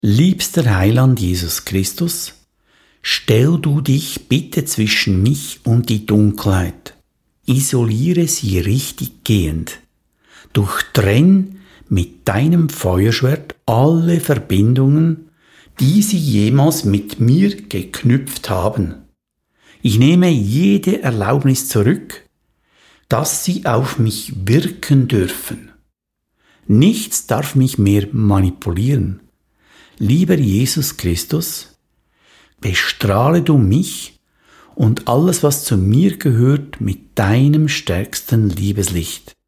Liebster Heiland Jesus Christus, stell du dich bitte zwischen mich und die Dunkelheit. Isoliere sie richtig gehend. Durchtrenn mit deinem Feuerschwert alle Verbindungen, die sie jemals mit mir geknüpft haben. Ich nehme jede Erlaubnis zurück, dass sie auf mich wirken dürfen. Nichts darf mich mehr manipulieren. Lieber Jesus Christus, bestrahle du mich und alles, was zu mir gehört, mit deinem stärksten Liebeslicht.